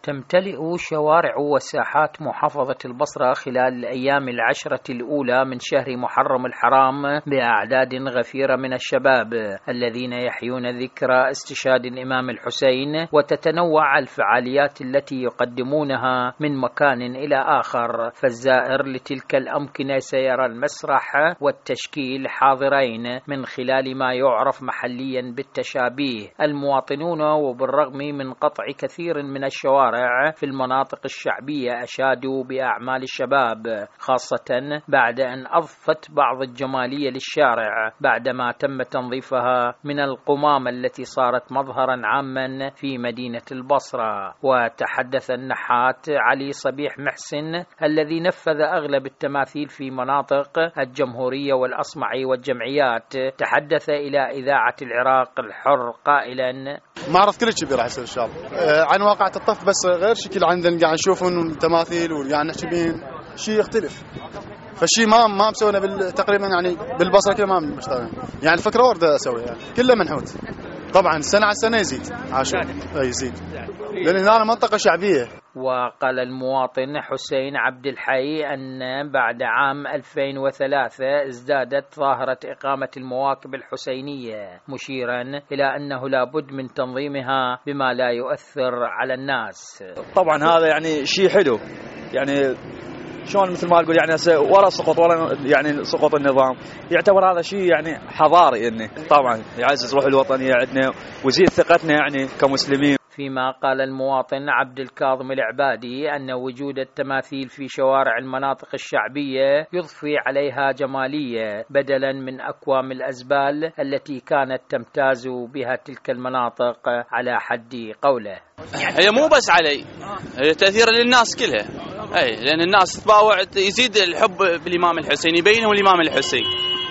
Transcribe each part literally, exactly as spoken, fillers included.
تمتلئ شوارع وساحات محافظة البصرة خلال الأيام العشرة الأولى من شهر محرم الحرام بأعداد غفيرة من الشباب الذين يحيون ذكرى استشهاد الإمام الحسين، وتتنوع الفعاليات التي يقدمونها من مكان إلى آخر، فالزائر لتلك الأمكنة سيرى المسرح والتشكيل حاضرين من خلال ما يعرف محليا بالتشابيه. المواطنون وبالرغم من قطع كثير من الشوارع في المناطق الشعبية أشادوا بأعمال الشباب، خاصة بعد أن أضفت بعض الجمالية للشارع بعدما تم تنظيفها من القمامة التي صارت مظهرا عاما في مدينة البصرة. وتحدث النحات علي صبيح محسن الذي نفذ أغلب التماثيل في مناطق الجمهورية والأصمعي والجمعيات، تحدث إلى إذاعة العراق الحر قائلا: ما عرفت كل شيء راح يصير ان شاء الله آه عن واقعة الطف، بس غير شكل عندنا قاعد نشوفهم التماثيل وقاعد نحكي بين شيء يختلف، فالشيء ما ما مسوينا تقريبا يعني بالبصره كله ما مشتغلين، يعني الفكره ورده اسوي يعني كله منحوت. طبعا سنه على سنه يزيد عاشور يزيد لان هنا منطقه شعبيه. وقال المواطن حسين عبد الحي أن بعد عام ألفين وثلاثة ازدادت ظاهرة إقامة المواكب الحسينية، مشيرا إلى أنه لابد من تنظيمها بما لا يؤثر على الناس. طبعا هذا يعني شيء حلو، يعني شلون مثل ما نقول يعني ورا سقط ورا يعني سقط النظام، يعتبر هذا شيء يعني حضاري، يعني طبعا يعزز روح الوطنية عندنا ويزيد ثقتنا يعني كمسلمين. فيما قال المواطن عبد الكاظم العبادي أن وجود التماثيل في شوارع المناطق الشعبية يضفي عليها جمالية بدلا من أكوام الأزبال التي كانت تمتاز بها تلك المناطق على حد قوله. هي مو بس علي، هي تأثير للناس كلها، أي لأن الناس تباوع يزيد الحب بالإمام الحسين، يبينه الإمام الحسين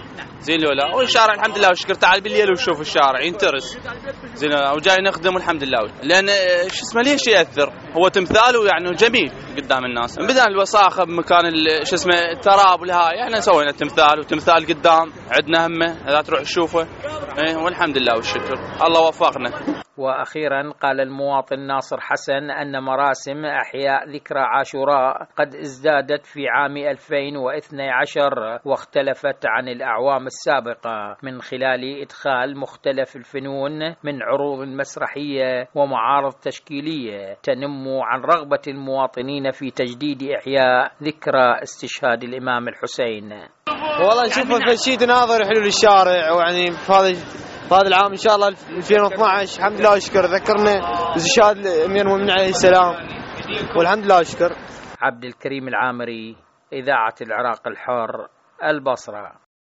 زين ولا. والشارع الحمد لله والشكر، تعال بالليل وشوف الشارع ينترس زين وجاي نخدم والحمد لله، لان شو اسمه ليش ياثر، هو تمثاله يعني جميل قدام الناس، بدل الوساخه بمكان شو اسمه التراب والهاي، احنا سوينا تمثال وتمثال قدام عندنا همه اذا تروح تشوفه ايه والحمد لله والشكر الله وفقنا. وأخيرا قال المواطن ناصر حسن أن مراسم أحياء ذكرى عاشوراء قد ازدادت في عام ألفين واثني عشر واختلفت عن الأعوام السابقة من خلال إدخال مختلف الفنون من عروض مسرحية ومعارض تشكيلية تنم عن رغبة المواطنين في تجديد إحياء ذكرى استشهاد الإمام الحسين. والله نشوفه في شيء تناظر حلو للشارع، ويعني في هذا هذا العام إن شاء الله ألفين واثناشر الحمد لله والشكر ذكرنا باستشهاد الأمير المؤمنين عليه السلام والحمد لله والشكر. عبد الكريم العامري، إذاعة العراق الحر، البصرة.